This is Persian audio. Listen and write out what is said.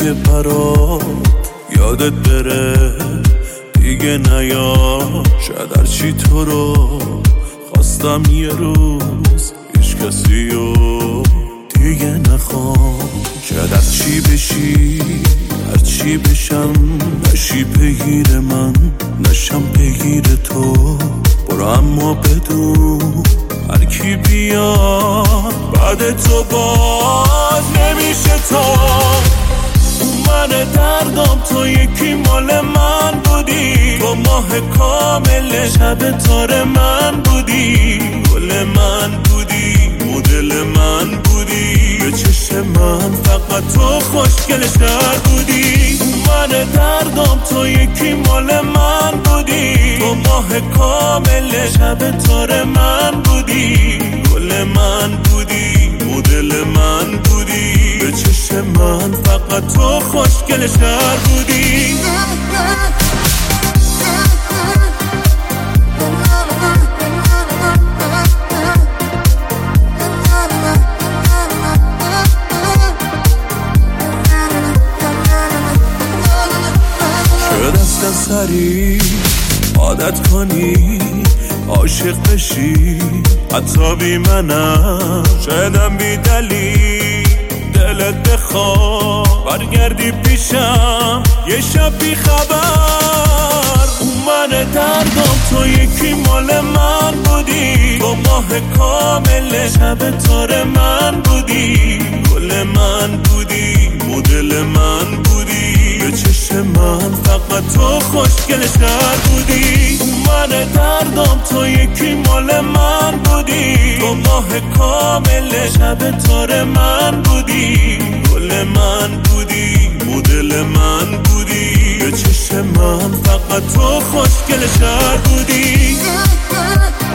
اگه برات یادت بره دیگه نیاد. شاید هرچی تو رو خواستم یه روز هیچ کسی رو دیگه نخوام. شاید هرچی بشی هرچی بشم نشی پیگیر من نشم پیگیر تو. برو اما بدون هر کی بیاد بعد تو باز نمیشه تو. اون من دردم تو یکی مال من بودی. تو ماه کامل شب تار من بودی. گل من بودی مدل من بودی. به چشم من فقط تو خوشگل‌تر بودی. اون من دردم تو یکی مال من بودی. تو ماه کامل شب تار من بودی. گل من بودی مدل من بودی. به چشم من فقط تو خوشگل‌تر بودی. سری عادت کنی عاشق بشی حتی بی منم. شایدم بی دلیل دلت بخواد برگردی پیشم یه شب بی خبر. اون من دردم تو یکی مال من بودی. تو ماه کامل شب تار من بودی. گل من بودی مدل من بودی. به چشم من فقط تو خوشگل‌تر بودی. اون من دردم تو یکی مال من بودی. تو ماه کامل شب تار من بودی. گل من بودی مدل من بودی. به چشم من فقط تو خوشگل‌تر بودی.